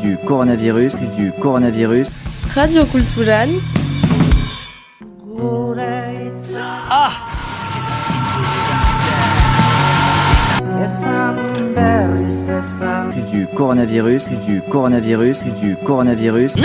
du coronavirus, crise du coronavirus. Radio Kulturan. Crise du coronavirus, crise du coronavirus, crise du coronavirus.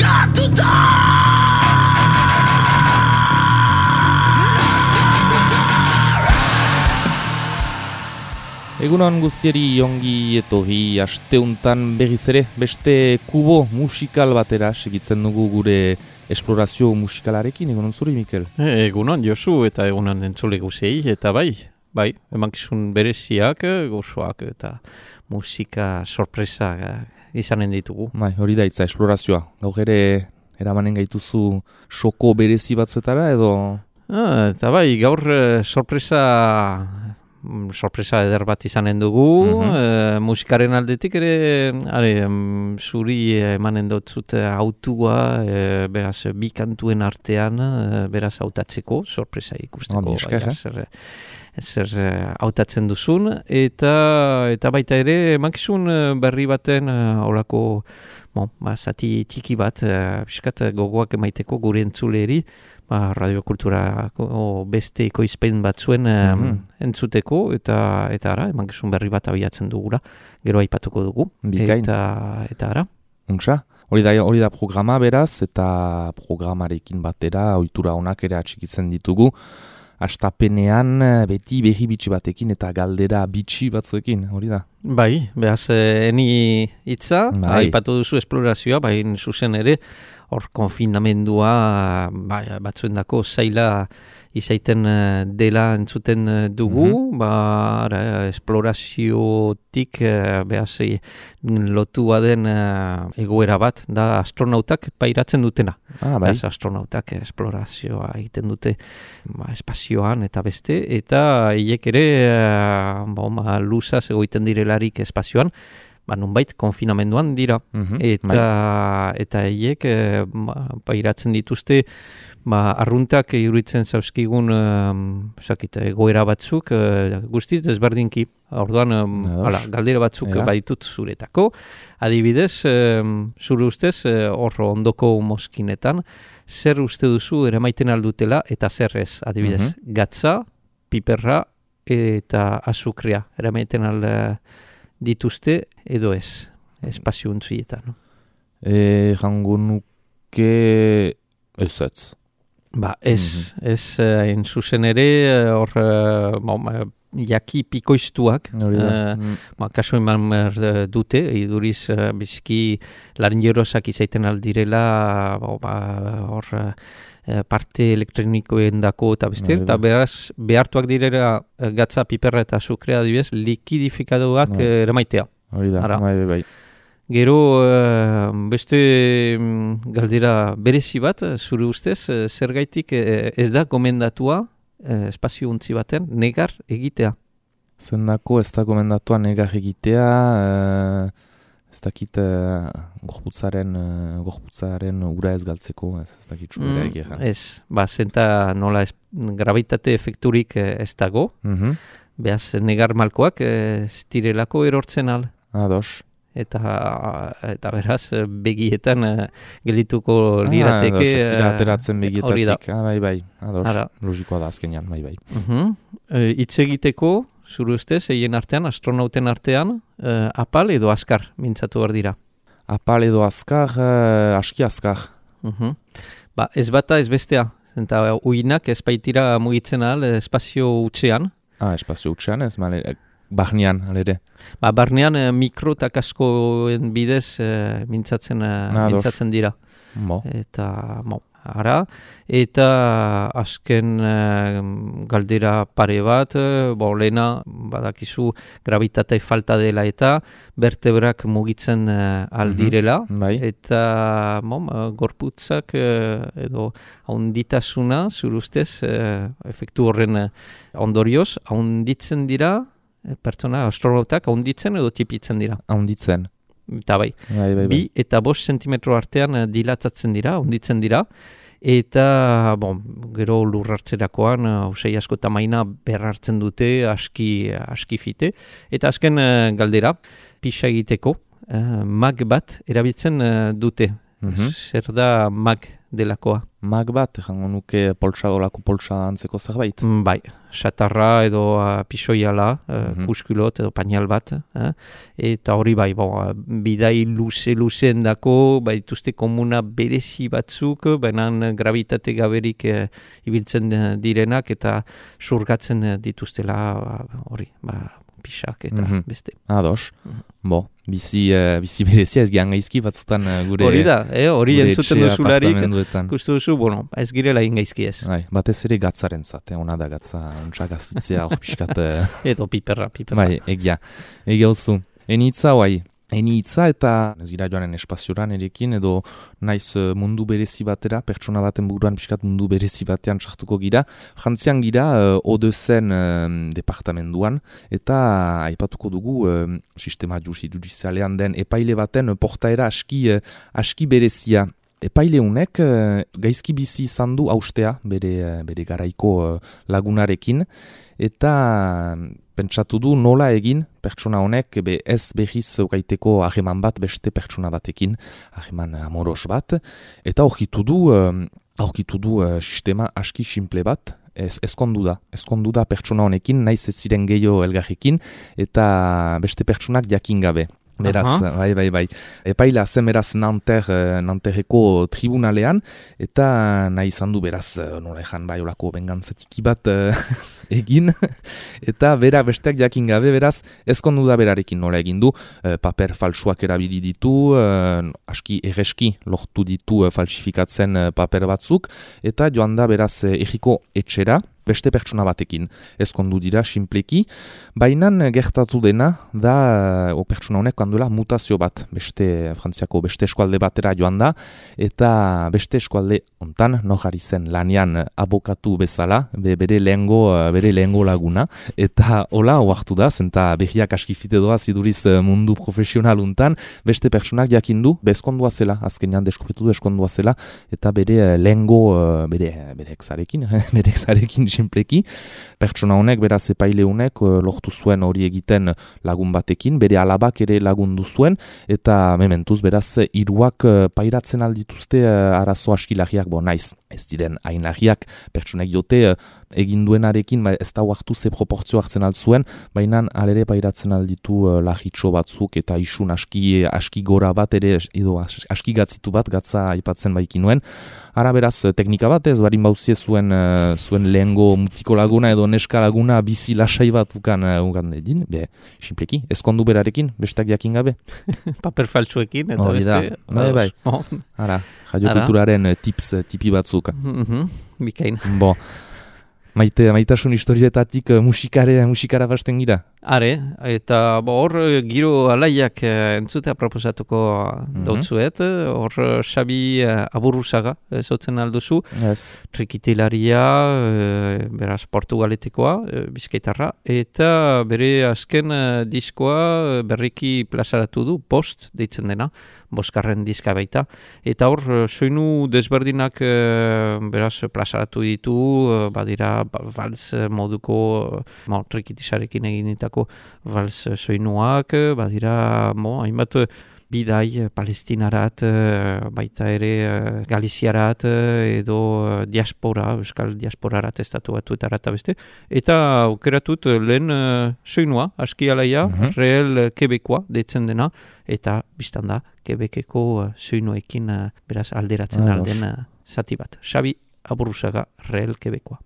Egunon guztiari ongi etorri asteuntan berriz ere beste kubo musikal batera segitzen dugu gure esplorazio musikalarekin. Egunon zuri, Mikel? Egunon Josu eta egunon entzule guzei eta bai, emankizun bereziak, gozoak eta musika sorpresa izanen ditugu. Bai, hori da itza esplorazioa. Gaur ere eramanen gaituzu soko berezi batzuetara edo? Eta bai, gaur sorpresa eder bat izanen dugu, musikaren aldetik ere, zuri emanen dutzut autua, beraz bi kantuen artean, beraz hautatzeko, sorpresa ikusteko, zer hautatzen duzun, eta baita ere, emankizun berri baten, holako, zati tiki bat, piskat gogoak emaiteko gure entzuleri, Radio Kulturako beste ekoizpen batzuen entzuteko, eta ara, emankizun berri bat abiatzen dugula, gero aipatuko dugu. Bikain. Eta ara. Untxa, hori da programa beraz, eta programarekin batera, ohitura onak ere atxikitzen ditugu, astapenean beti berri bitxi batekin eta galdera bitxi batzuekin, hori da? Bai, behaz, eni hitza, aipatu duzu esplorazioa, zuzen ere, hor konfinamendua batzuendako zaila izaiten dela entzuten dugu, esploraziotik behaz lotua den egoera bat, da astronautak pairatzen dutena. Behaz astronautak esplorazioa egiten dute espazioan eta beste, eta hiek ere luzaz egoiten direlarik espazioan, nunbait konfinamenduan dira, eta hiek pairatzen dituzte arruntak iruditzen zauzkigun egoera batzuk guztiz desberdinki. Orduan, galdera batzuk baditut zuretako. Adibidez, zure ustez, hor ondoko mozkinetan, zer uste duzu eramaiten aldutela eta zer ez? Adibidez, gatza, piperra eta azukrea eramaiten dituzte edo ez, espazio untzietan. Jango nuke ez. Ez hain zuzen ere, hor jaki pikoiztuak, kaso eman dute, iduriz bizki laringerosak izaiten aldirela, hor parte elektronikoen dako eta beste, eta behartuak direla gatza, piperra eta azukrea adibidez, likidifikadoak eremaitea. Hori da, bai. Gero, beste galdera berezi bat, zure ustez, zergaitik ez da gomendatua espazio untzi baten negar egitea? Zendako ez da gomendatua negar egitea, ez dakit gorputzaren ura ez galtzeko, ez dakit txubera egia. Ez, zenta nola gravitate efekturik ez dago, behaz negar malkoak ez direlako erortzen al. Ados. Eta beraz, begietan gelituko lirateke. Ez dira ateratzen begietatik. Bai, ados, logikoa da azkenean, bai. Hitz egiteko, zure ustez, egin artean, astronauten artean, apal edo azkar mintzatu behar dira? Apal edo azkar, aski azkar. Ez bata ez bestea, eta uinak ez baitira mugitzen al espazio utxean. Espazio utxean ez, barnean, alere. Barnean mikro eta kaskoen bidez mintzatzen dira. Eta azken galdera pare bat, lehena badakizu gravitate falta dela eta vertebrak mugitzen aldirela, eta gorputzak edo haunditasuna, zure ustez, efektu horren ondorioz, haunditzen dira, pertsona astronautak haunditzen edo tipitzen dira? Haunditzen. Eta bai. 2 eta 5 zentimetro artean dilatatzen dira, haunditzen dira, eta gero lur hartzerakoan usai asko tamaina berrartzen dute aski fite. Eta azken galdera, pixa egiteko, mag bat erabiltzen dute. Zer da mag delakoa? Mag bat, jango nuke olako poltsa antzeko zerbait? Bai, xatarra edo pisoiala, puskulot edo pañal bat. Eta hori bai, bidai luze-luzen dako, dituzte komuna berezi batzuk, baina gravitate gaberik ibiltzen direnak eta surgatzen dituztela hori, pixak eta beste. Ados. Bizi berezia ez gian gaizki batzutan gure... Hori da, hori entzuten duzularik, gustu duzu, ez girela ingaizki ez. Batez ere gatzaren zate, ona da gatza, ontsak azitzea, hor pixkat... Edo piperra. Bai, egia hozu. Enitza eta ez gira joanen espazioran erekin edo naiz mundu berezi batera, pertsona baten buruan pixkat mundu berezi batean sartuko gira. Frantzian gira Odezen departamenduan eta aipatuko dugu sistema judizialean den epaile baten portaera aski berezia. Epaile honek gaizki bizi izan du haustea bere garaiko lagunarekin eta pentsatu du nola egin pertsona honek ez behiz gaiteko hageman bat beste pertsona batekin, hageman amoros bat, eta aurkitu du sistema aski simple bat, ezkondu da pertsona honekin, naiz ez ziren gehiago elgarrekin, eta beste pertsonak jakin gabe. Beraz, bai. Epaila zen beraz Nanterreko tribunalean, eta nahi izan du beraz, nola ezan bai olako bengantzatiki bat egin, eta bera besteak jakin gabe, beraz, ezkondu da berarekin nola egin du, paper falsuak erabili ditu, aski erreski lortu ditu falsifikatzen paper batzuk, eta joan da beraz egiko etxera, beste pertsona batekin ezkondu dira simpleki, baina gertatu dena da pertsona honek kanduela mutazio bat Frantziako beste eskualde batera joan da, eta beste eskualde hontan nojari zen lanean abokatu bezala, bere lehengo laguna, eta hola oartu da, zenta behiak askifite doaz iduriz mundu profesional hontan, beste pertsonak jakindu, ezkondua zela, azkenean deskubritu du ezkondua zela, eta bere lehengo, bere exarekin simpleki, pertsona honek, beraz epaile honek, lortu zuen hori egiten lagun batekin, bere alabak ere lagundu zuen, eta mementuz, beraz, hiruak pairatzen aldituzte arazo askilagiak, naiz, ez diren hain lagiak, pertsonek jote, egin duenarekin, ez da huartu ze proportzio hartzen altzuen, baina alere pairatzen alditu lagitxo batzuk, eta isun aski gora bat ere, edo aski gatzitu bat, gatza aipatzen baikin nuen. Ara beraz, teknika bat ez, barin bauzie zuen lehengo mutiko laguna edo neska laguna bizi lasai bat ukan edin, simpleki, ezkondu berarekin, besteak jakin gabe. Paper faltsuekin, eta beste. Bai. Ara, jaio kulturaren tipi batzuk. Bikain. Maitasun historietatik musikara basten gira. Are, eta hor giro alaiak entzutea proposatuko dautzuet, hor Xabi Aburruzaga zotzen alduzu, trikitilaria, beraz Portugaletekoa, Bizkaitarra, eta bere azken diskoa berriki plazaratu du, Post deitzen dena, 5. diska baita, eta hor soinu desberdinak beraz plazaratu ditu, badira vals moduko trikitisarekin egin ditako vals soinuak, badira hainbat bidai palestinarat, baita ere galiziarat, edo diaspora, euskal diasporarat estatu batuetarat beste, eta aukeratut lehen soinua, aski alaia, real Quebekoa deitzen dena, eta biztanda Quebekeko soinuekin beraz alderatzen alden zati bat. Xabi Aburruzaga, real Quebekoa.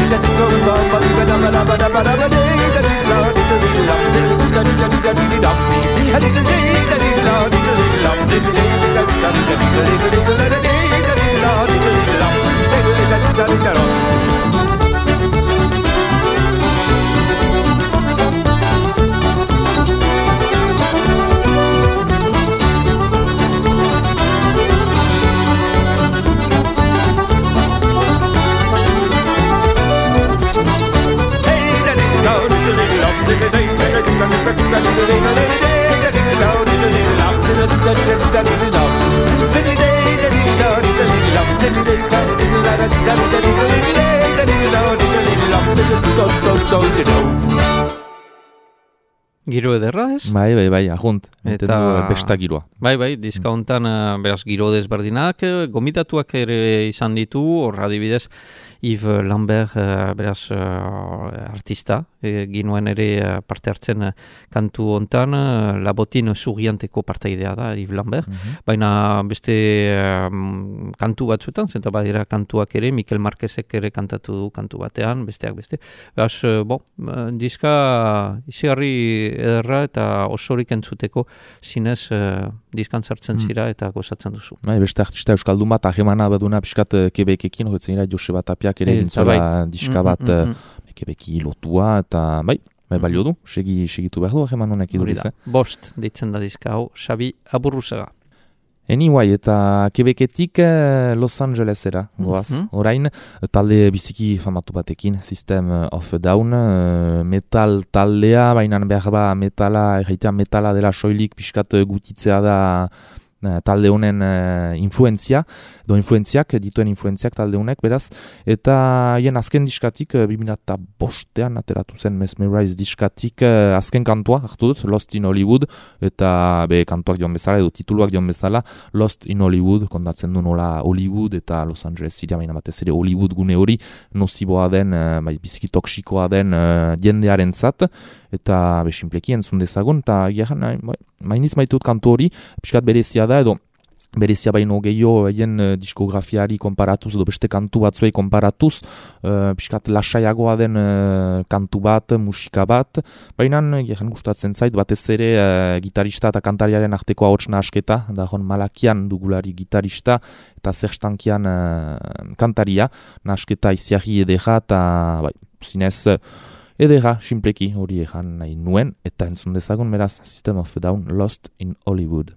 Giro ederra, ez? Bai, ahunt. Eta besta giroa. Bai, diska hontan beraz giro desberdinak, gomitatuak ere izan ditu, hor adibidez, Yves Lambert, beraz artista, ginuen ere parte hartzen kantu hontan, Labotin Zurianteko partaidea da, Yves Lambert, baina beste kantu batzuetan, zenta badira kantuak ere, Mikel Marquezek ere kantatu du kantu batean, besteak beste. Beraz, diska izigarri ederra eta osorik entzuteko zinez diskan sartzen zira eta gozatzen duzu. Bai, beste artista euskaldun bat, ahemana baduna piskat Quebekekin, horretzen ira Joseba Tapiak ere gintzala diska bat Quebeki lotua, eta bai, balio du, segitu behar du aheman honek iduriz. Bost deitzen da diska hau, Xabi Aburruzaga. Anyway, eta Quebeketik Los Angelesera goaz. Orain, talde biziki famatu batekin, System of a Down, metal taldea, baina behar ba metala dela soilik piskat gutitzea da talde honen dituen influenziak talde honek, beraz, eta hien azken diskatik, 2005an ateratu zen Mesmerize diskatik, azken kantua hartu dut, Lost in Hollywood, eta kantuak dion bezala, edo tituluak dion bezala, Lost in Hollywood, kondatzen du nola Hollywood, eta Los Angeles ziria, baina batez ere Hollywood gune hori, nosiboa den, biziki toksikoa den jendearen zat, eta besinpleki entzun dezagun, eta mainiz maitut kantu hori, piskat berezia da, edo berezia baino gehiago hien diskografiari konparatuz, edo beste kantu batzuei konparatuz, piskat lasaiagoa den kantu bat, musika bat, baina gustatzen zait, batez ere gitarista eta kantariaren arteko ahots nahasketa, da Malakian dugulari gitarista, eta Zerstankian kantaria, nahasketa iziarri edera, eta zinez edera, simpleki hori egan nahi nuen, eta entzun dezagun beraz, System of a Down, Lost in Hollywood.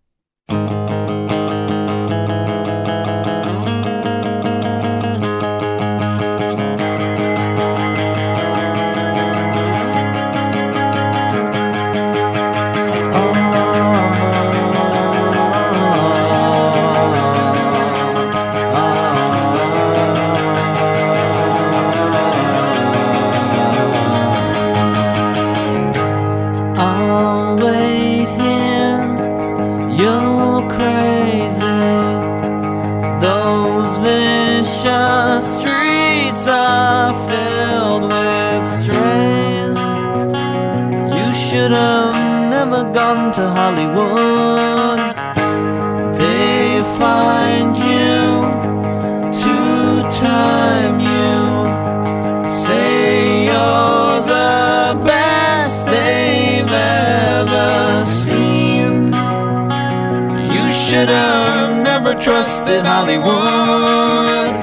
Gone to Hollywood, they find you to time you, say you're the best they've ever seen. You should have never trusted Hollywood.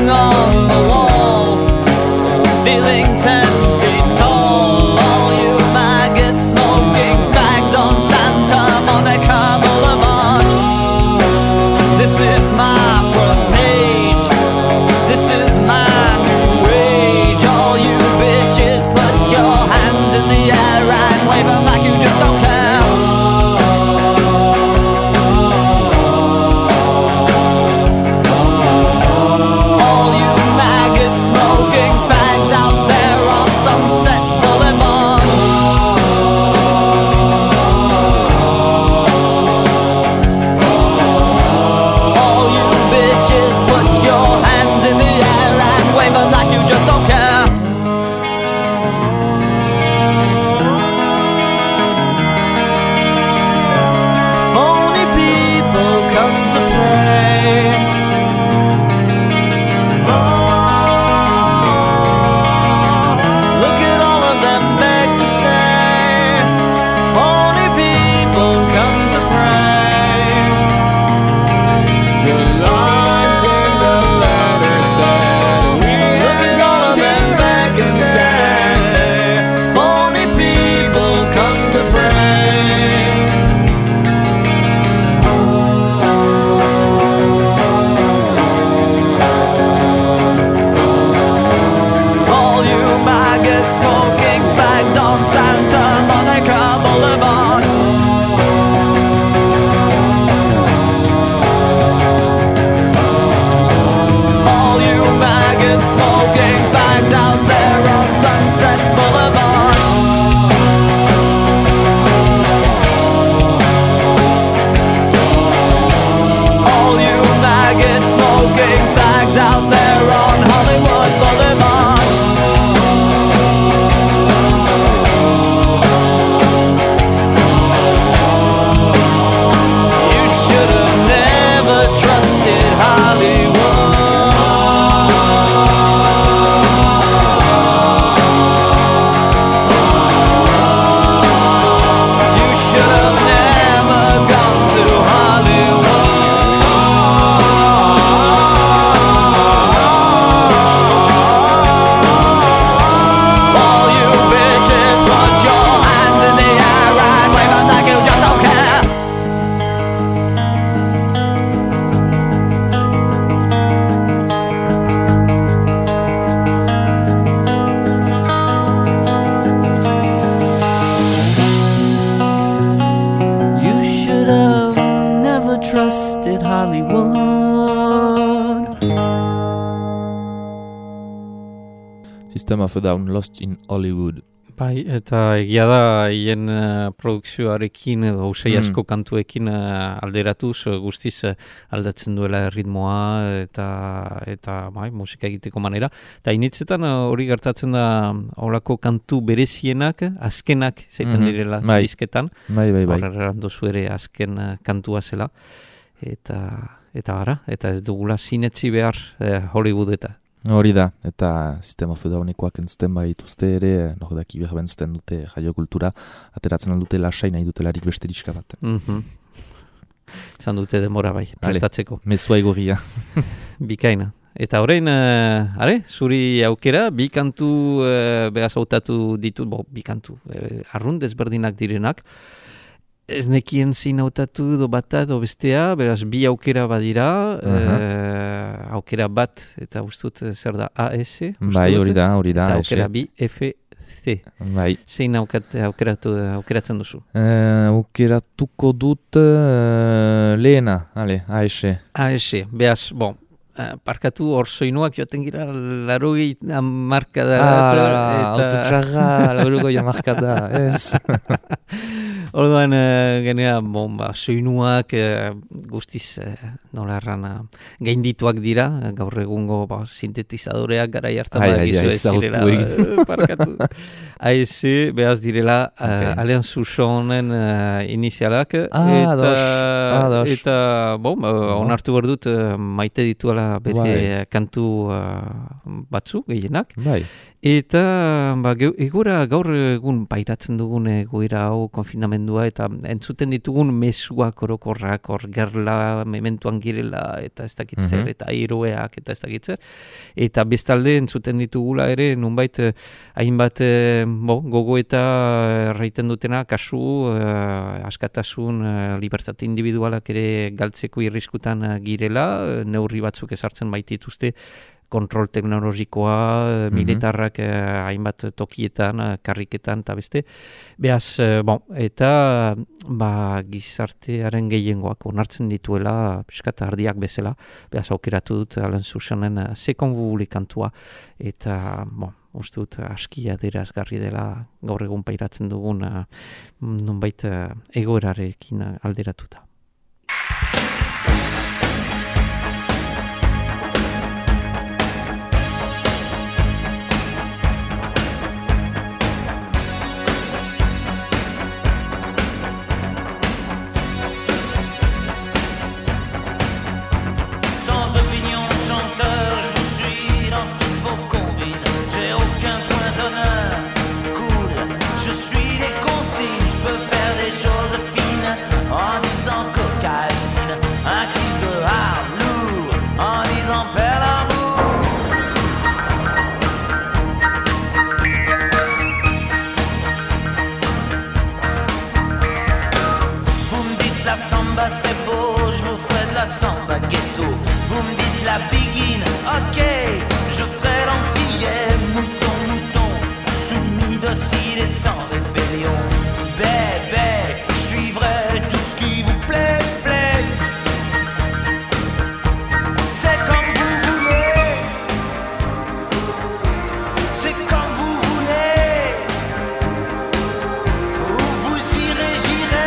hanging on the wall, feeling 10 feet tall. All you maggots smoking fags on Santa Monica Boulevard. This is my front page. This is my new age. All you bitches, put your hands in the air and wave them like you just don't care. All you maggots smoking fags out there on Sunset Boulevard. All you bitches, put your hands in the air and wave them like you just don't care. Phony people come to play. Look at all of them beg to stay. Phony people come to pray. The lines in the letter say, look at all of them beg to stay. Phony people come to pray. All you maggots smoking fags on Santa Monica Boulevard. All you maggots smoking fags out there on Sunset Boulevard. All you maggots smoking fags out there on Hollywood Boulevard. You should have never trusted Hollywood. You should have never gone to Hollywood. All you bitches, put your hands in the air and wave them like you just don't care. You should have never trusted Hollywood. System of a Down, Lost in Hollywood. Bai, eta egia da hien produkzioarekin edo usai asko kantuekin alderatuz guztiz aldatzen duela ritmoa eta bai, musika egiteko manera. Eta initzetan hori gertatzen da horako kantu berezienak, azkenak zaiten direla Bai. disketan. Bai. Horreran dozu ere azken kantua zela. Eta gara, eta ez dugula sinetzi behar Hollywood eta. Hori da, eta System of a Downekoak entzuten baituzte ere, daki behar bentzuten dute jaio kultura, ateratzen aldute lasai nahi dutelarik beste diska bat. Zan dute demora bai, prestatzeko. Mezua igorria. Bikaina. Eta orain, zuri aukera, bi kantu beraz hautatu ditut, bi kantu, arrun desberdinak direnak, ez nekien zin hautatu do bata do bestea, beraz bi aukera badira, aukera bat, eta ustut zer da AS? Bai, hori da. Eta aukera bi FC. Bai. Zein aukeratzen duzu? Aukeratuko dut lehena, AS. AS, beraz, bon, parkatu hor soinuak joaten gira larogei amarkada. Autotxarra, larogei amarkada, ez. Orduan, genera, soinuak guztiz, nola erran, gaindituak dira, gaur egungo sintetizadoreak garai hartan gizu ez zirela parkatu. AS, behaz direla, Alean Susonen inizialak, eta onartu behar dut, maite dituela bere kantu batzu, gehienak. Eta egora gaur egun pairatzen dugun egoera hau, konfinamendu mugimendua, eta entzuten ditugun mezuak orokorrak, hor gerla, mementuan girela, eta ez dakit zer, eta eroeak, eta ez dakit zer. Eta bestalde entzuten ditugula ere, nunbait, hainbat gogo eta erraiten dutena, kasu, askatasun, libertate individualak ere galtzeko irriskutan girela, neurri batzuk ezartzen baitituzte, kontrol teknologikoa, militarrak hainbat tokietan, karriketan eta beste. Beaz, eta gizartearen gehiengoak onartzen dituela, piskat ardiak bezala, beaz aukeratu dut Alan Susanen Sekon Bubule kantua, eta, uste dut aski adierazgarri dela gaur egun pairatzen dugun nonbait egoerarekin alderatuta. C'est beau, je vous ferai de la samba ghetto. Vous me dites la biguine, ok, je ferai l'antillais. Mouton, mouton, soumis, docile et sans rébellion. Bébé, je suivrai tout ce qui vous plaît, plaît. C'est comme vous voulez. C'est comme vous voulez. Où vous irez, j'irai.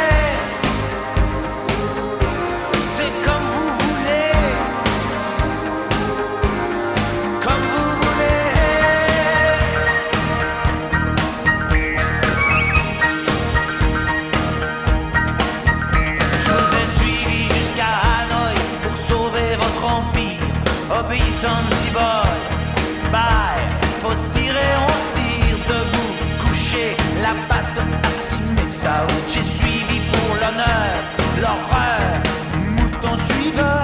C'est comme vous voulez, comme vous voulez. Je vous ai suivi jusqu'à Hanoï pour sauver votre empire. Obéissant petit boy, bye, faut se tirer, on se tire debout, coucher, la patte assis, ça où j'ai suivi pour l'honneur, l'horreur. Ton suiveur.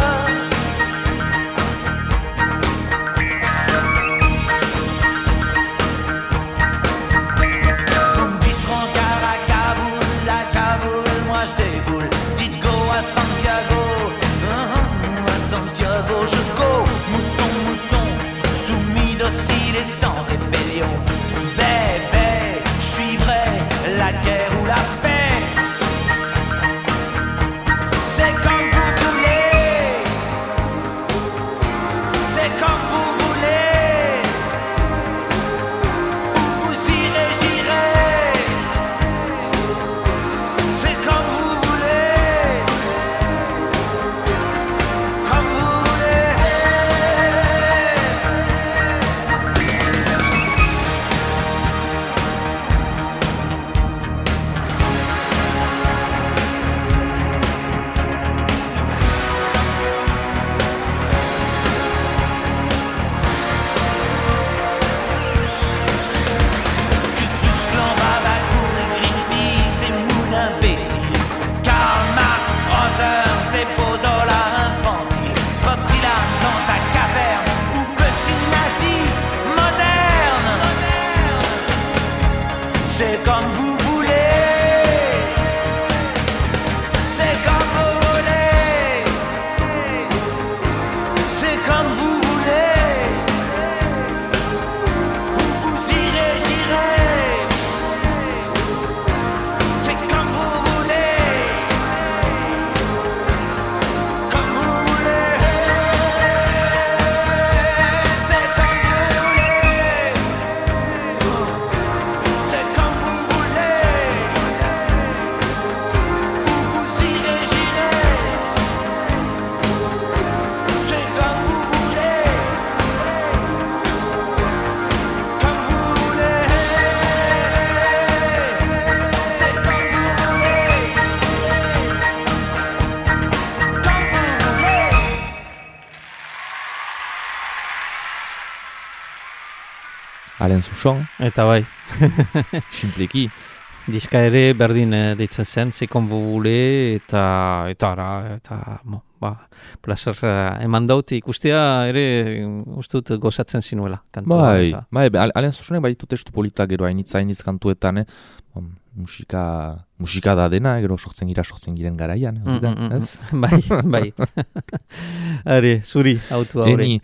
Vous me dites rencard à Kaboul, moi je déboule. Dites go à Santiago, à Santiago je go. Mouton, mouton, soumis, docile et sans rébellion. Bébé, je suivrai la guerre ou la paix. C'est comme Alain Souchon. Eta bai. Simpleki. Diska ere berdin deitzen zen, Zekon Bubule eta plazer eman daut ikustea ere uste dut gozatzen zinuela. Bai, alen zuzunek baditu testu politak gero hainitz kantuetan, musika da dena, gero sortzen giren garaian, ez? Bai. Are, zuri, autua hori.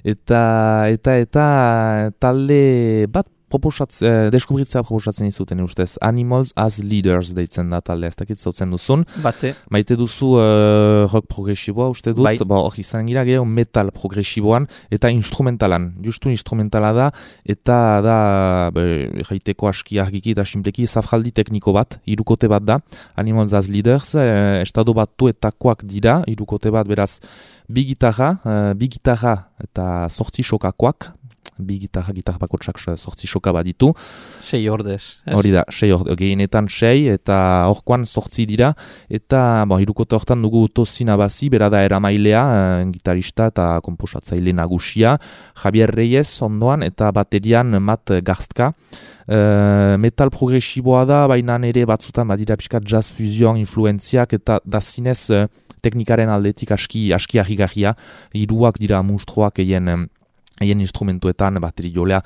Eta talde bat deskubritzea proposatzen izuten ustez. Animals as Leaders deitzen da taldea, ez dakit zautzen duzun. Bate. Maite duzu rock progresiboa uste dut, hor izan gira gero metal progresiboan eta instrumentalan. Justu instrumentala da eta da jaiteko aski argiki eta simpleki zafraldi tekniko bat, hirukote bat da. Animals as Leaders, estado batuetakoak dira, hirukote bat beraz bi gitarra eta 8 sokakoak, bi gitarra bakotsak 8 soka bat ditu. 6 ordez. Hori da, 6 ordez, gehienetan 6 eta horkoan 8 dira. Eta hirukote hortan dugu Tozina Bazi, bera da eramailea, gitarista eta komposatzaile nagusia. Javier Reyes ondoan eta baterian Matt Garstka. Metal progresiboa da, baina ere batzutan badira pixka jazz fusion influenziak eta da zinez teknikaren aldetik aski harrigarria. Hiruak dira monstruak haien instrumentuetan, bateri jolea,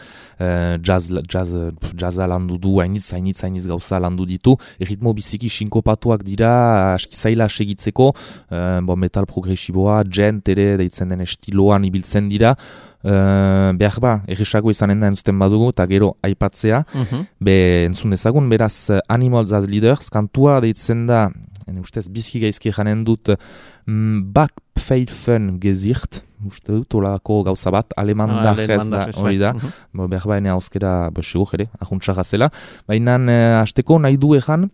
jazza landu du, hainitz gauza landu ditu, erritmo biziki sinkopatuak dira, aski zaila segitzeko, metal progresiboa, gent ere deitzen den estiloan ibiltzen dira, behar erresago izanen da entzuten badugu, eta gero aipatzea, entzun dezagun, beraz Animals as Leaders, kantua deitzen da, ustez bizki gaizki janen dut, Backpfeifen Gesicht, uste dut, olako gauza bat, alemandarrez da, hori da, behar baina hauskera, segur ere, ahuntxarra zela, baina hasteko nahi du ejan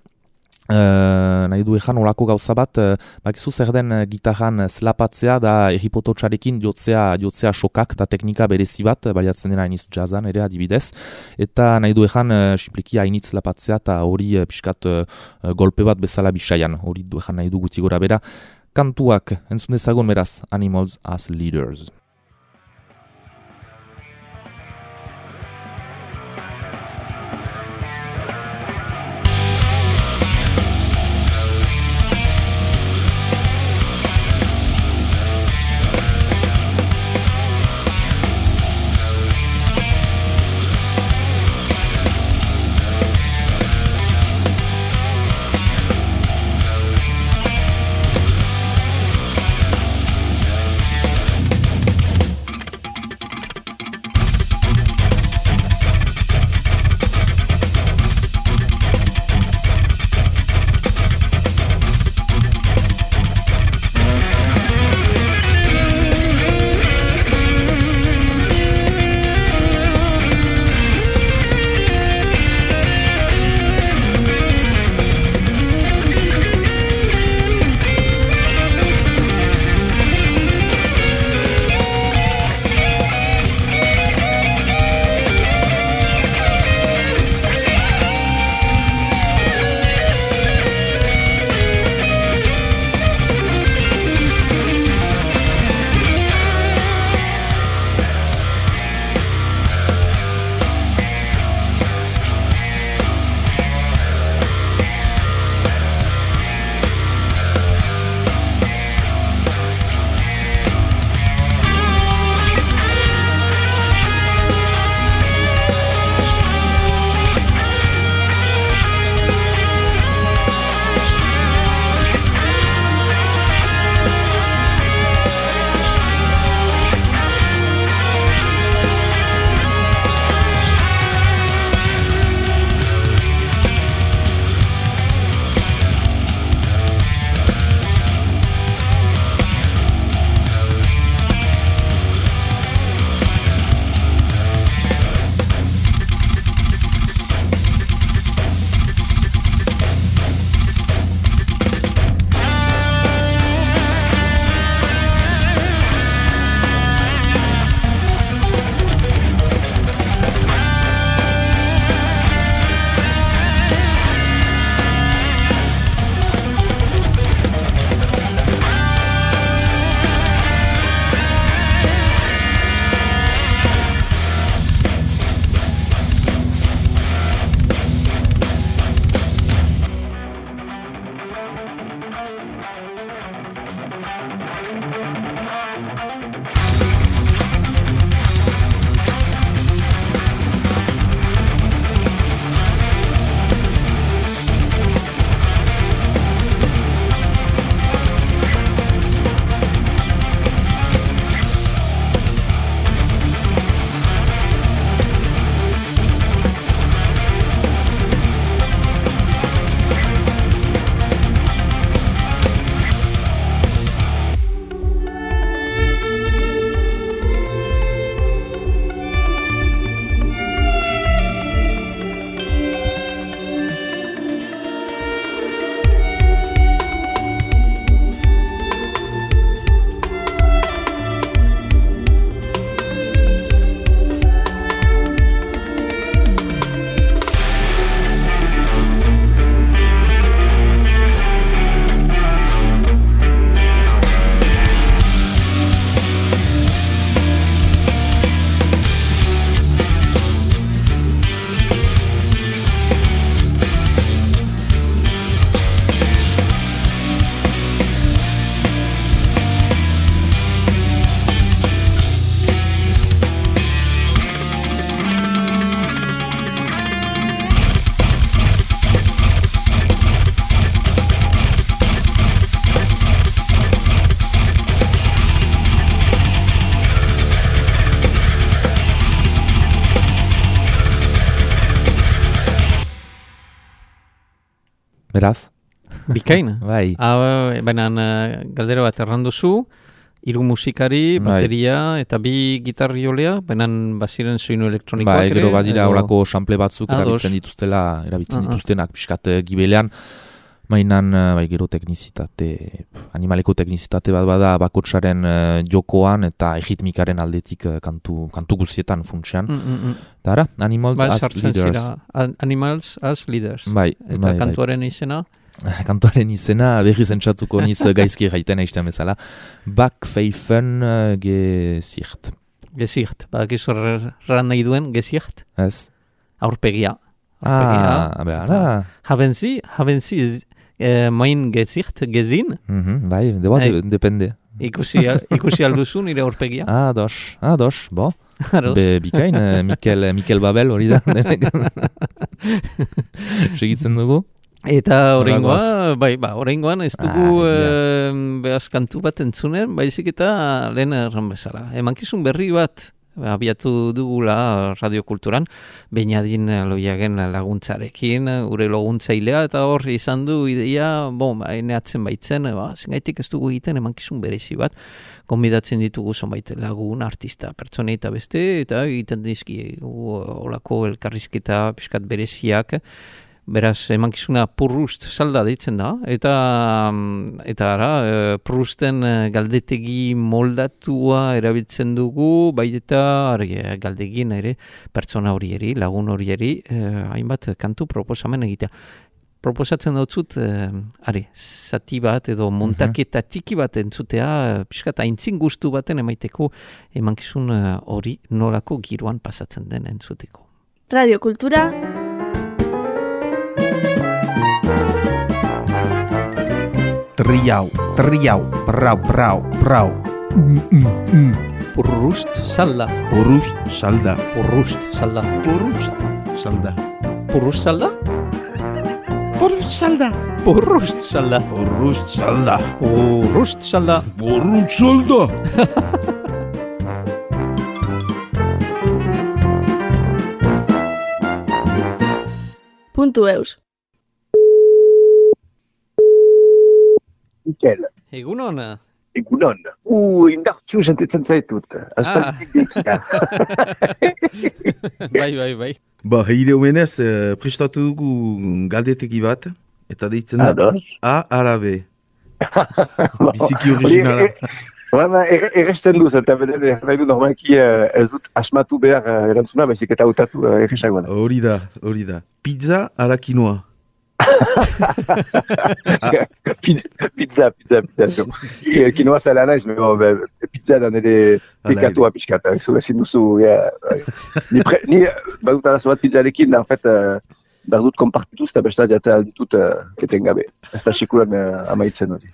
olako gauza bat, bakizu zer den gitarran zlapatzea da erripototxarekin jotzea sokak eta teknika berezi bat, baliatzen dena hainiz jazzan ere adibidez, eta nahi du ejan simpleki hainitz zlapatzea eta hori pixkat golpe bat bezala bisaian, hori du ejan nahi du guti gora bera. Kantuak, entzun dezagun beraz, Animals as Leaders. Beraz? Bikain? Bai. Baina galdera bat erranduzu, 3 musikari, bateria eta 2 gitarriolea, baina baziren soinu elektronikoak ere. Gero badira olako sample batzuk erabiltzen dituztenak pixkat gibelean. Mainan, gero teknizitate, animaleko teknizitate bat bada bakotsaren jokoan eta egitmikaren aldetik kantu guzietan funtsean. Eta Animals as Leaders. Animals as Leaders. Eta kantuaren izena? Kantuaren izena berriz entzatuko niz gaizki gaiten aiztean bezala. Backpfeifen Gesicht. Gesicht, badakizu erran nahi duen Gesicht? Ez. Aurpegia. Behar. Haben Sie mein Gesicht gesehen? Bai, depende. Ikusi alduzu nire aurpegia? Ados, bo. Bikain, Mikel Babel hori da. Segitzen dugu. Eta oraingoan ez dugu behaz kantu bat entzunen, baizik eta lehen erran bezala. Emankizun berri bat abiatu dugula radiokulturan, Beñadin Loiagen laguntzarekin, gure laguntzailea, eta hor izan du ideia, eneatzen baitzen, zingaitik ez dugu egiten emankizun berezi bat, konbidatzen ditugu zonbait lagun, artista, pertsone eta beste, eta egiten dizki olako elkarrizketa piskat bereziak, beraz, emankizuna Purrust salda deitzen da, eta Purrusten galdetegi moldatua erabiltzen dugu, bai eta galdegin ere pertsona horieri, lagun horieri, hainbat kantu proposamen egitea. Proposatzen dautzut, zati bat edo montaketa txiki bat entzutea, pixkat aintzin gustu baten emaiteko emankizun hori nolako giroan pasatzen den entzuteko. Radio Kultura. Triau, brau. Purrust salda. Purrust salda. Purrust salda. Purrust salda. Purrust salda? Purrust salda. Purrust salda. Purrust salda. Purrust salda. Purrust salda. .eus. Mikel. Egunon. Indartxu sentitzen zaitut. Aspalditik dikita. Bai. Heide omenez, prestatu dugu galdetegi bat, eta deitzen da A-B. Biziki originala. Erresten duz, eta beden nahi du normalki ez dut asmatu behar erantzuna, baizik eta hautatu erresagoa da. Hori da. Pizza ala quinoa. Pizza. Quinoa zela naiz, pizza da nire pikatua pixkata. Ezin duzu, ni badut arazo bat pizzarekin, en fait, berdut konpartituz, eta besta jatea alditut etengabe. Ez da sekuran amaitzen hori.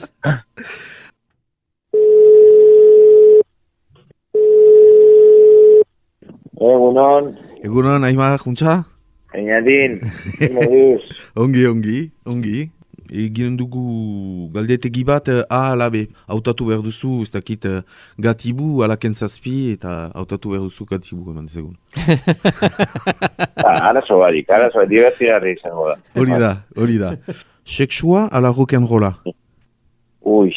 Egunon, Aimar, juntza? Beñadin, moduz. Ongi. Egin dugu galdetegi bat A ala B. Hautatu behar duzu, ez dakit gatibu ala kentzazpi, eta hautatu behar duzu gatibu eman segun. Arazo barik, divertirarri izango da. Hori da. Sexua ala rock'n'rolla. Ui,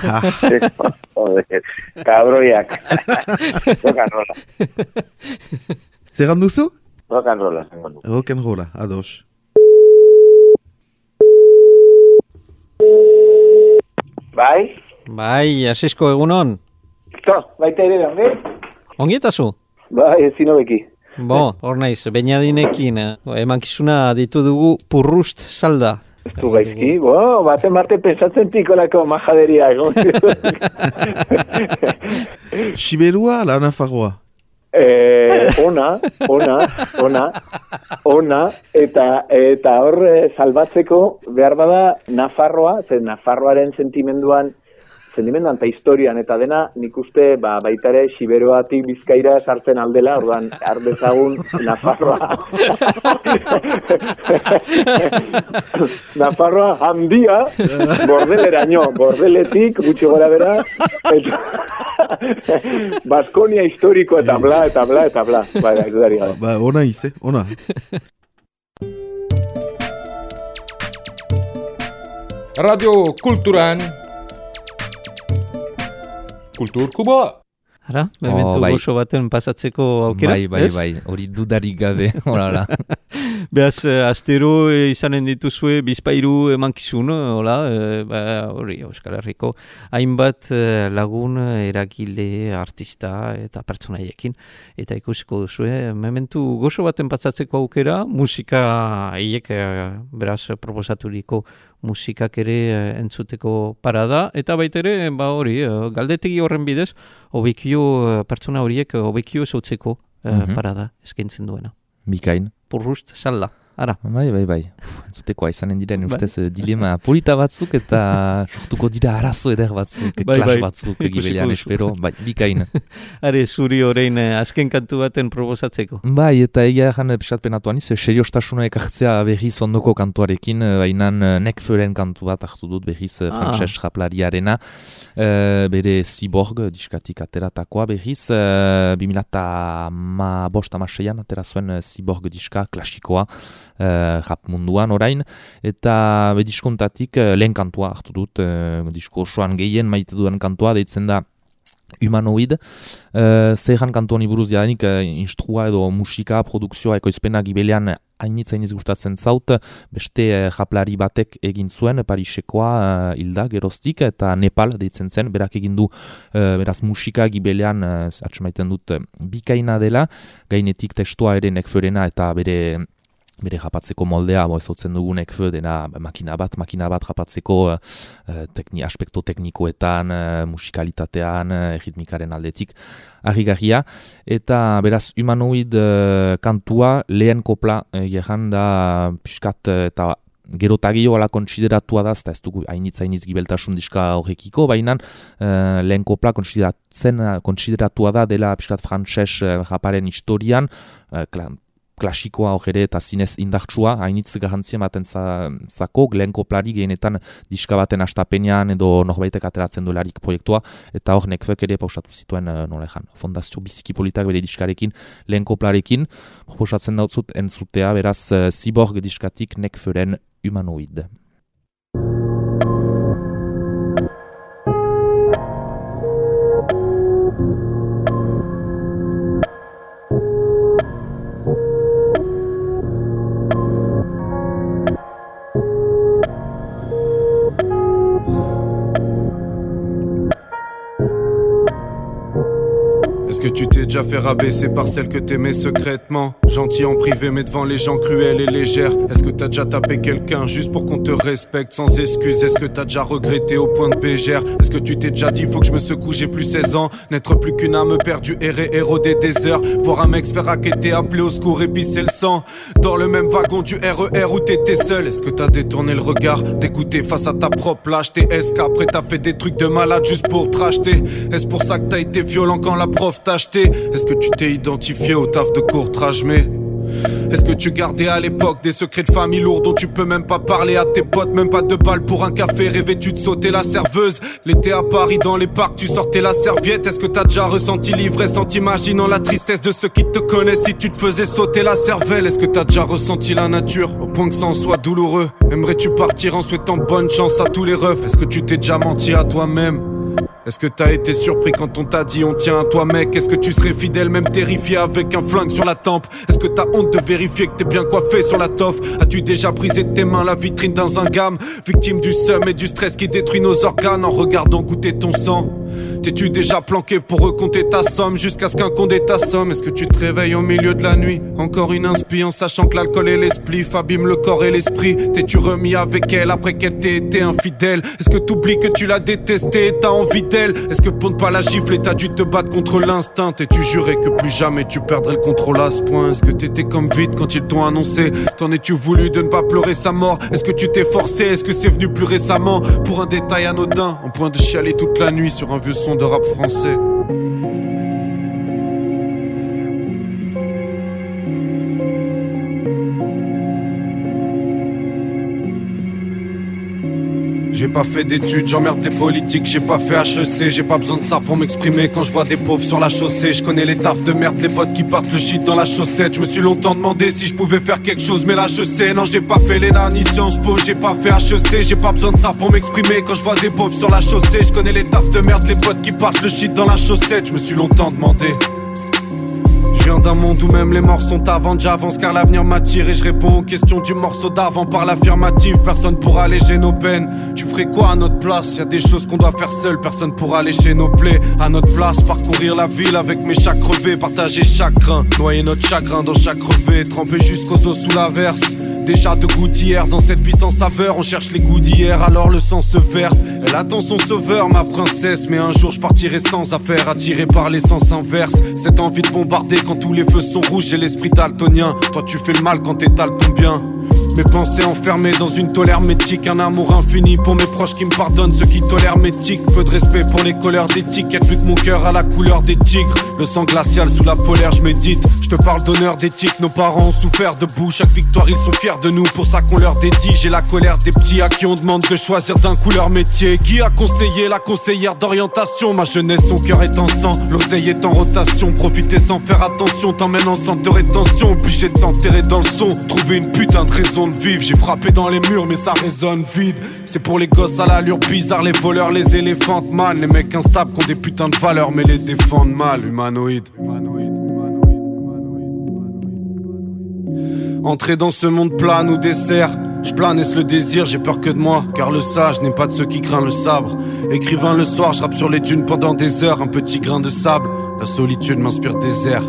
kabroiak. Rock'n'rolla. Zer duzu? Rock'n'rolla. Rock'n'rolla, ados. Bai, Asisko egunon. Baita ere da, Ongi eta zu? Bai, ezin hobeki. Hor naiz, Beñadinekin, emankizuna ditu dugu Purrust salda. Ez du gaizki, baten pensatzen pikolako majaderia. Siberua ala Nafarroa? Ona, eta hor salbatzeko behar bada Nafarroa, Nafarroaren sentimenduan eta historian, eta dena nik uste baitare Siberoatik Bizkaira sartzen aldela, orduan ardezagun Nafarroa. Nafarroa handia, bordeletik, gutxi gora bera, Baskonia historiko eta bla. Ona iz, ona. Radio Kulturan Kulturkuboa. Ara, memento bai. goxo baten pasatzeko aukera, Bai, hori dudarik gabe, horala. Beaz, astero izanen dituzue bizpairu emankizun, hola, hori Euskal Herriko hainbat lagun, eragile, artista eta pertsonaiekin. Eta ikusiko duzue, mementu goxo baten pasatzeko aukera, musika hiek, beraz, proposaturiko musikak ere entzuteko parada, eta baitere, hori, galdetegi horren bidez, hobekio pertsona horiek hobekio zautzeko parada eskaintzen duena. Bikain. Purrust salda, ara. Bai. Entzutekoa izanen diren ustez dilema polita batzuk eta sortuko dira arazo eder batzuk, klas batzuk egibelean espero, bikain. Are, zuri horrein azken kantu baten proposatzeko. Bai, eta egia egan pesatpenatuan iz, seriostasuna ekartzea berriz ondoko kantuarekin, bainan Nekfeuren kantu bat hartu dut berriz Frantses Japlariarena, bere Cyborg diskatik ateratakoa berriz, 2015-16an atera zuen Cyborg diska klasikoa, rap munduan orain, eta diskontatik lehen kantua hartu dut, disko osoan gehien maite duen kantua, deitzen da Humanoid. Zerran kantu honi buruz jadanik instrua edo musika, produkzioa, ekoizpena gibelean hainitz gustatzen zaut, beste japlari batek egin zuen, Parisekoa hilda geroztik, eta Nepal deitzen zen, berak egin du beraz musika gibelean, atxemaiten dut, bikaina dela, gainetik testua ere Nekfeurena eta bere japatzeko moldea, ezautzen dugu Nekfeu dena makina bat japatzeko aspekto teknikoetan, musikalitatean, ritmikaren aldetik harrigarria, eta beraz Humanoid kantua lehen kopla gehan da piskat eta gerotagio ala kontsideratua da, ez dugu hainitz gibeltasun diska horrekiko, baina lehen kopla kontsideratua da dela piskat frantses raparen historian, klasikoa hor ere eta zinez indartsua, hainitz garantzia baten zako, lehen koplari gehienetan diska baten astapenean edo norbaitek ateratzen duelarik proiektua, eta hor Nekfeuk ere pausatu zituen nolejan. Fondazio biziki politak bere diskarekin, lehen koplarekin, proposatzen dautzut entzutea, beraz Cyborg diskatik Nekfeuren Humanoid. Est-ce que tu t'es déjà fait rabaisser par celle que t'aimais secrètement? Gentil en privé mais devant les gens cruelle et légère. Est-ce que t'as déjà tapé quelqu'un juste pour qu'on te respecte sans excuse? Est-ce que t'as déjà regretté au point de bégère? Est-ce que tu t'es déjà dit faut que je me secoue, j'ai plus 16 ans? N'être plus qu'une âme perdue, errer, éroder des heures. Voir un mec se faire raqueter, appeler au secours et pisser le sang. Dans le même wagon du RER où t'étais seul. Est-ce que t'as détourné le regard, d'écouter face à ta propre lâcheté? Est-ce qu'après t'as fait des trucs de malade juste pour te racheter? Est-ce pour ça que t'as été violent quand la prof t'a acheté? Est-ce que tu t'es identifié au taf de court-trage? Mais est-ce que tu gardais à l'époque des secrets de famille lourds dont tu peux même pas parler à tes potes? Même pas de balles pour un café, rêvais-tu de sauter la serveuse? L'été à Paris dans les parcs tu sortais la serviette. Est-ce que t'as déjà ressenti l'ivresse en t'imaginant la tristesse de ceux qui te connaissent si tu te faisais sauter la cervelle? Est-ce que t'as déjà ressenti la nature au point que ça en soit douloureux? Aimerais-tu partir en souhaitant bonne chance à tous les refs? Est-ce que tu t'es déjà menti à toi-même? Est-ce que t'as été surpris quand on t'a dit on tient à toi mec? Est-ce que tu serais fidèle même terrifié avec un flingue sur la tempe? Est-ce que t'as honte de vérifier que t'es bien coiffé sur la toffe? As-tu déjà brisé de tes mains la vitrine dans un gamme? Victime du seum et du stress qui détruit nos organes en regardant goûter ton sang? T'es-tu déjà planqué pour recompter ta somme jusqu'à ce qu'un condé t'assomme? Est-ce que tu te réveilles au milieu de la nuit, encore une inspi, en sachant que l'alcool et l'esprit abîment le corps et l'esprit? T'es-tu remis avec elle après qu'elle t'ait été infidèle? Est-ce que t'oublies que tu l'as détestée et t'as envie d'elle? Est-ce que pour ne pas la gifler t'as dû te battre contre l'instinct? T'es-tu juré que plus jamais tu perdrais le contrôle à ce point? Est-ce que t'étais comme vide quand ils t'ont annoncé? T'en es-tu voulu de ne pas pleurer sa mort? Est-ce que tu t'es forcé? Est-ce que c'est venu plus récemment? Pour un détail anodin, en point de chialer toute la nuit sur un vieux son de rap français. J'ai pas fait d'études, j'emmerde les politiques, j'ai pas fait HEC, j'ai pas besoin de ça pour m'exprimer quand je vois des pauvres sur la chaussée. Je connais les tafs de merde, les potes qui partent le shit dans la chaussette. Je me suis longtemps demandé si je pouvais faire quelque chose, mais là je sais, non j'ai pas fait l'ENA ni Sciences Po, j'ai pas fait HEC, j'ai pas besoin de ça pour m'exprimer quand je vois des pauvres sur la chaussée. Je connais les tafs de merde, les potes qui partent le shit dans la chaussette. Je me suis longtemps demandé. Je viens d'un monde où même les morts sont avant, j'avance car l'avenir m'attire et je réponds aux questions du morceau d'avant par l'affirmative. Personne pourra alléger nos peines, tu ferais quoi à notre place? Y'a des choses qu'on doit faire seul, personne pourra lécher nos plaies. À notre place, parcourir la ville avec mes chats crevés, partager chaque grain, noyer notre chagrin dans chaque revêt, tremper jusqu'aux os sous l'averse. Déjà de gouttière dans cette vie sans saveur, on cherche les goûts d'hier alors le sang se verse. Elle attend son sauveur, ma princesse, mais un jour je partirai sans affaire, attiré par l'essence inverse. Cette envie de bombarder quand tous les feux sont rouges, j'ai l'esprit daltonien. Toi tu fais le mal quand t'étales ton bien. Mes pensées enfermées dans une tolère métique, un amour infini pour mes proches qui me pardonnent, ceux qui tolèrent mes tics. Peu de respect pour les couleurs d'étiquette, vu que mon cœur a la couleur des tigres. Le sang glacial sous la polaire, je médite. Je te parle d'honneur d'éthique, nos parents ont souffert debout. Chaque victoire ils sont fiers de nous, pour ça qu'on leur dédie. J'ai la colère des petits à qui on demande de choisir d'un coup leur métier. Qui a conseillé la conseillère d'orientation? Ma jeunesse, son cœur est en sang, l'oseille est en rotation. Profiter sans faire attention, t'emmène en centre de rétention. Obligé de s'enterrer dans le son, trouver une putain de raison de vivre. J'ai frappé dans les murs mais ça résonne vide. C'est pour les gosses à l'allure bizarre, les voleurs, les éléphantes man. Les mecs instables qui ont des putains de valeurs mais les défendent mal. Humanoïde. Entrer dans ce monde plat nous dessert. Je plane, est-ce le désir? J'ai peur que de moi, car le sage n'est pas de ceux qui craignent le sabre. Écrivain le soir, je rappe sur les dunes pendant des heures. Un petit grain de sable, la solitude m'inspire des airs.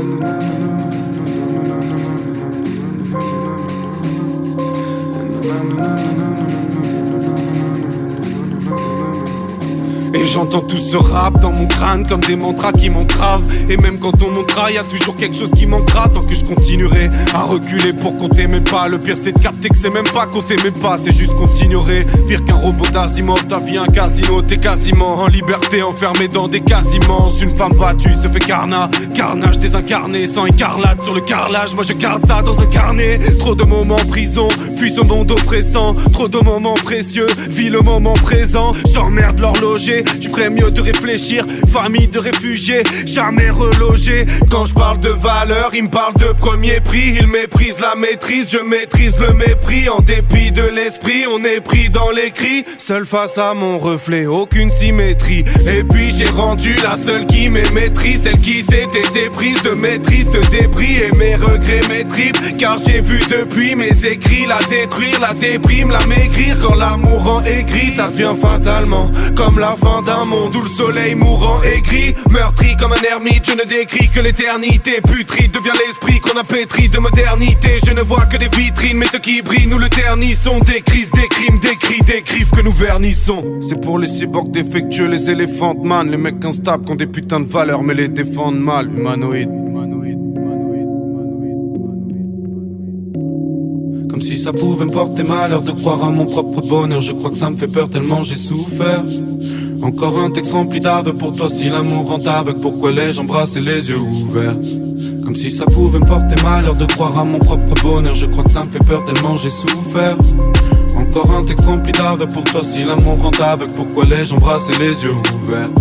Et j'entends tout ce rap dans mon crâne comme des mantras qui m'entravent. Et même quand on montera, y a toujours quelque chose qui manquera. Tant que je continuerai à reculer pour compter mes pas. Le pire c'est de capter que c'est même pas compter mes pas, c'est juste qu'on t'ignorait. Pire qu'un robot d'Asimov, ta vie un casino. T'es quasiment en liberté, enfermé dans des quasiments. Une femme battue se fait carnage désincarné, sans écarlate sur le carrelage. Moi je garde ça dans un carnet. Trop de moments en prison, puis ce monde oppressant. Trop de moments précieux, vis le moment présent. J'emmerde l'horloger. Tu ferais mieux de réfléchir, famille de réfugiés, jamais relogés. Quand je parle de valeur, il me parle de premier prix. Il méprise la maîtrise, je maîtrise le mépris. En dépit de l'esprit, on est pris dans les cris. Seul face à mon reflet, aucune symétrie. Et puis j'ai rendu la seule qui m'émaîtrise, celle qui s'était déprise de maîtrise de débris. Et mes regrets, mes tripes, car j'ai vu depuis mes écrits la détruire, la déprime, la maigrir. Quand l'amour rend aigri, ça devient fatalement comme la fin d'un monde où le soleil mourant est gris. Meurtri comme un ermite, je ne décris que l'éternité. Putride devient l'esprit qu'on a pétri de modernité. Je ne vois que des vitrines, mais ceux qui brillent nous le ternissons. Des crises, des crimes, des cris, des griffes que nous vernissons. C'est pour les cyborgs défectueux, les éléphantes man. Les mecs instables qui ont des putains de valeurs mais les défendent mal. Humanoïde. Comme si ça pouvait me porter malheur de croire à mon propre bonheur. Je crois que ça me fait peur tellement j'ai souffert. Encore un texte rempli d'aveux pour toi. Si l'amour rend aveugle, pourquoi l'ai-je embrassé les yeux ouverts? Comme si ça pouvait me porter malheur de croire à mon propre bonheur. Je crois que ça me fait peur tellement j'ai souffert. Encore un texte rempli d'aveux pour toi. Si l'amour rend aveugle, pourquoi l'ai-je embrassé les yeux ouverts?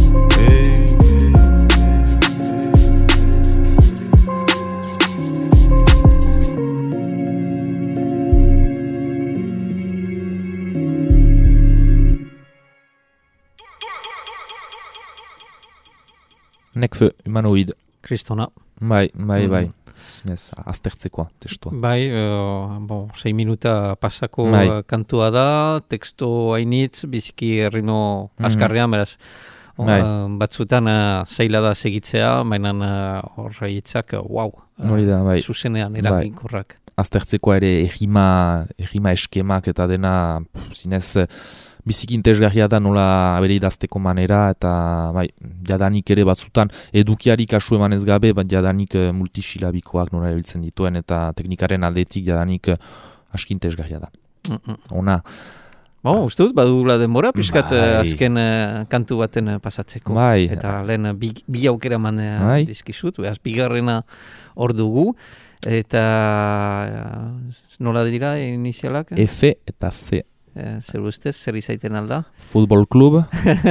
Nekfeu, humanoid. Kristona. Bai. Zinez, aztertzekoa, testua. Bai, 6 minuta pasako kantua da, teksto hainitz, biziki errino askarrean, beraz. Batzutan zaila da segitzea, baina horre hitzak, zuzenean eraginkorrak. Aztertzekoa ere egima eskemak eta dena, zinez, biziki interesgarria da nola bere idazteko manera, eta jadanik ere batzutan edukiari kasu emanez gabe, jadanik multisilabikoak nola erabiltzen dituen, eta teknikaren aldetik jadanik aski interesgarria da. Ona. Uste dut, badugula denbora, pixkat azken kantu baten pasatzeko. Eta lehen bi aukera eman dizkizut, bigarrena hor dugu, eta nola dira inizialak? F eta C. Zer ustez, zer izaiten alda? Futbol klub.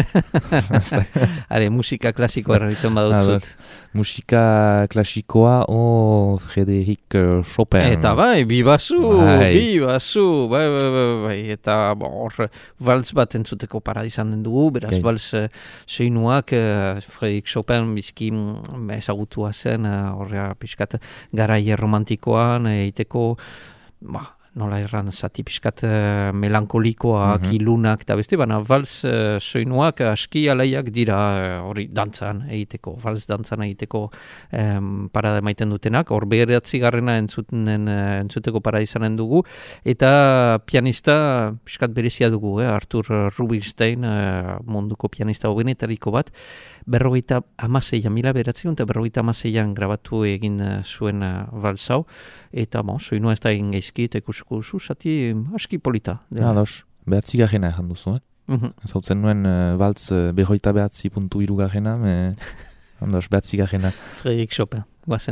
Are, musika klasikoa erraiten badutzut. Musika klasikoa, Frédéric Chopin. Eta bai, bibazu, bai. Eta hor, vals bat entzuteko paradizan den dugu, beraz vals soinuak, Frédéric Chopin bizki ezagutua zen, horrea pixkat garaie romantikoan, eiteko, nola erran, zati pixkat melankolikoak, ilunak, eta beste, baina vals soinuak aski alaiak dira hori dantzan egiteko, vals dantzan egiteko parada emaiten dutenak, hor beratzigarrena entzuteko parada izanen dugu, eta pianista pixkat berezia dugu, Arthur Rubinstein, munduko pianista hobenetariko bat, mila beratzen, eta 1956an grabatu egin zuen vals hau, eta soinua ez da egin gaizki, eta ikusiko zu, zati aski polita. Ados, behatzigarrena egin duzu, Zautzen nuen vals 29.3, Andos, behatzigarrena. Frédéric Chopin, guazen.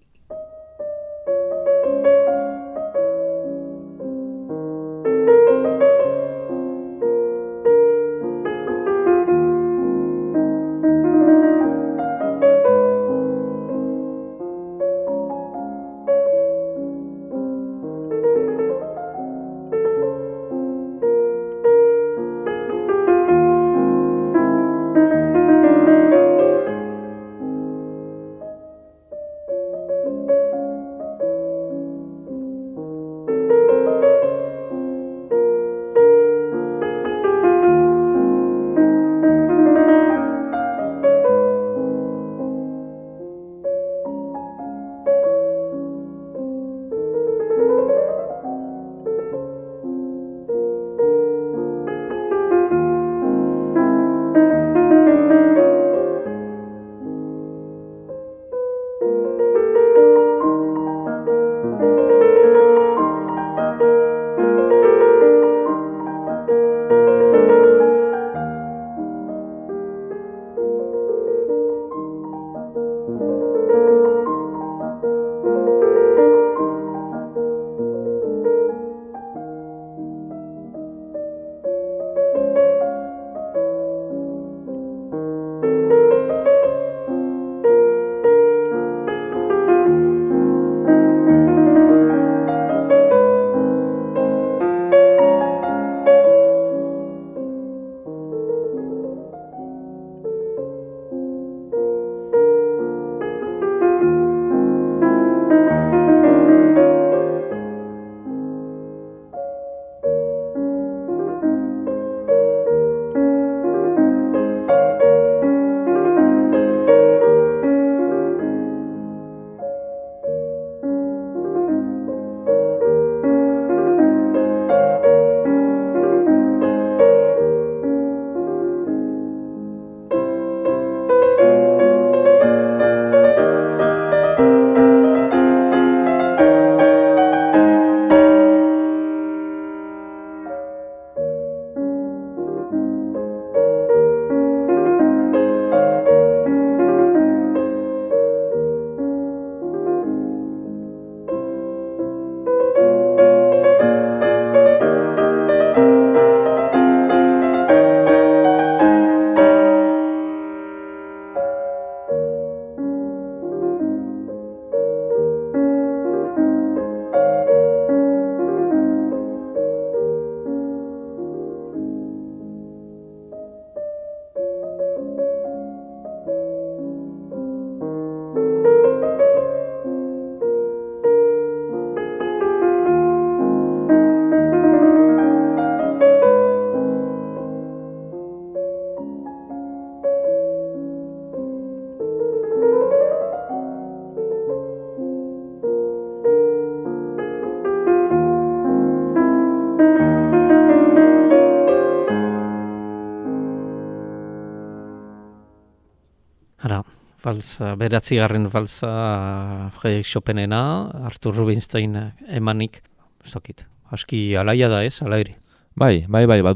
valsa, beratzigarren valsa Frédéric Chopinena, Arthur Rubinstein emanik, ez dakit, aski alaia da ez, ala ere. Bai,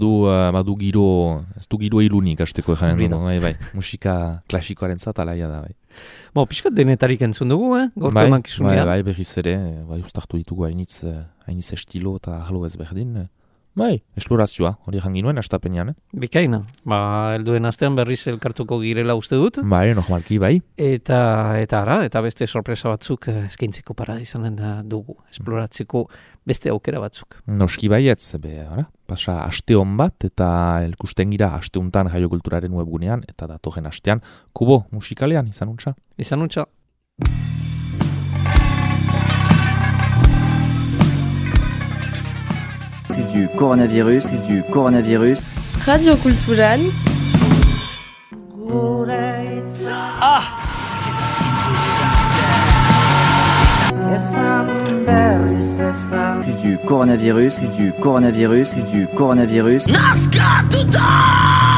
badu giro, ez du giro ilunik asteko eganen dugu, bai, musika klasikoaren zat alaia da, bai. Piskat denetarik entzun dugu, gorko emankizun bai, berriz ere, bai, ustartu ditugu hainitz estilo eta ahlo ezberdin, Bai, esplorazioa, hori jangin nuen, astapenean, Bikaina, helduen astean berriz elkartuko girela uste dut. Bai, normalki, bai. Eta beste sorpresa batzuk eskaintzeko paradizanen dugu, esploratzeko beste aukera batzuk. Noski baietz, pasa aste hon bat, eta elkusten gira asteuntan jaiokulturaren webgunean, eta datorren astean, kubo musikalean, izan untxa. Izan untxa. Crise du coronavirus, crise du coronavirus. Radio Cultural. Crise du coronavirus, crise du coronavirus, crise du coronavirus. Naskatuta!